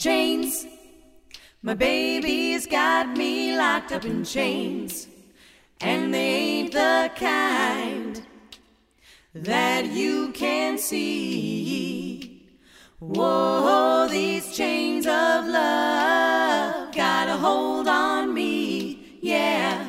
Chains. My baby's got me locked up in chains, and they ain't the kind that you can see. Whoa, these chains of love got a hold on me, yeah.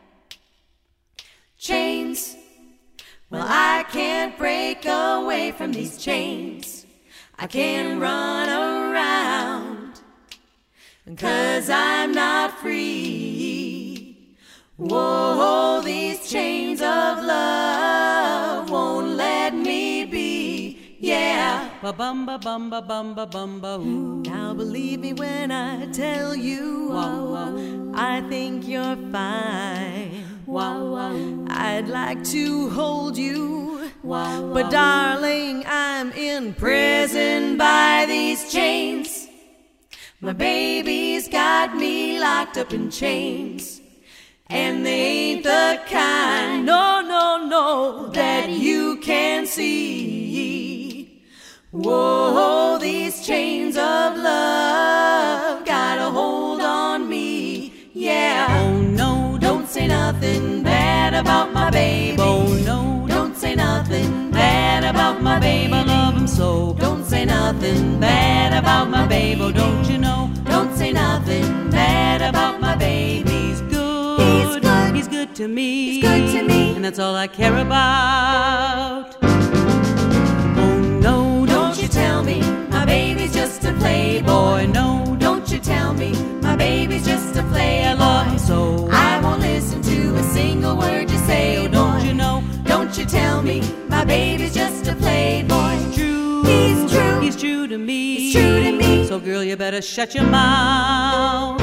Chains, well, I can't break away from these chains. I can't run around, 'cause I'm not free. Whoa, these chains of love won't let me be, yeah. Ba-bumba, bumba, bumba, bumba, ooh. Now believe me when I tell you, Wow, wow. I think you're fine. Wow, wow. I'd like to hold you, Wow, but wow. darling, I'm in prison by these chains. My baby's got me locked up in chains, and they ain't the kind, no, no, no, that you can see. Whoa, these chains of love got a hold on me, yeah. Oh no, Don't say nothing bad about my baby. oh no, Don't say nothing bad about my baby. I love him so. Don't say nothing bad about my baby. Oh, don't you know? Don't say nothing bad about my baby. He's good. He's good. He's good to me. He's good to me. And that's all I care about. Oh no, Don't you tell me my baby's just a playboy. no, Don't you tell me my baby's just a playboy. I love him so. I won't listen to a single word you say. Oh, don't you know? Don't you tell me my baby's just a playboy. True. He's true. He's true to me. He's true to me. So girl, you better shut your mouth.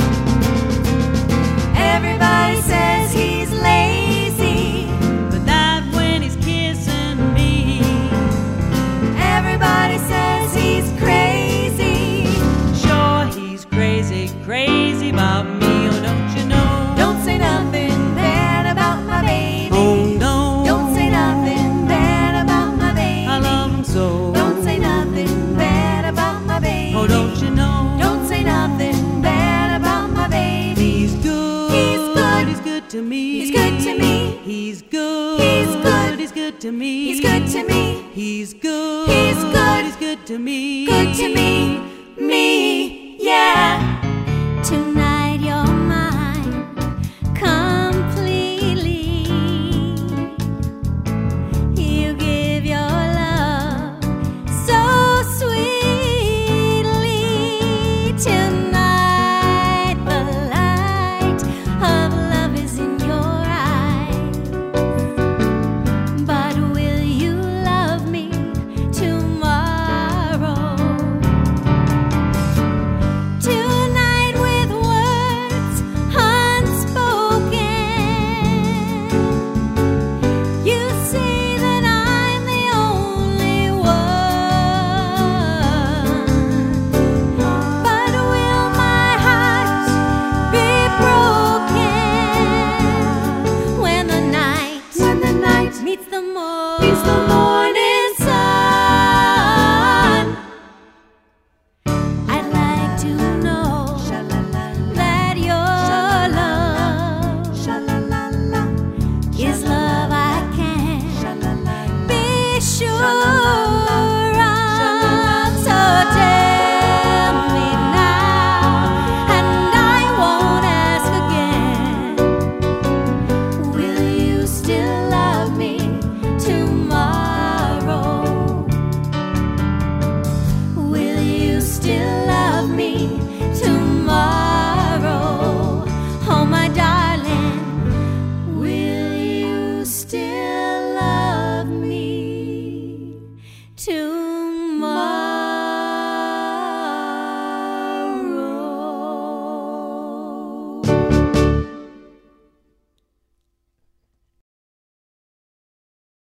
Everybody says he's lazy, But not when he's kissing me. everybody says he's crazy. Sure, he's crazy, crazy about me. Oh, don't you know? Don't say nothing bad about my baby. Oh no, Don't say nothing bad about my baby. I love him so. Don't say nothing bad about my baby. Oh, don't you know? Don't say nothing bad about my baby. He's good. He's good. He's good to me. He's good to me. He's good. He's good. He's good to me. He's good to me. He's good. He's good. He's good to me. Good to me. Me, yeah. Tonight you're mine completely. You give your love so sweetly to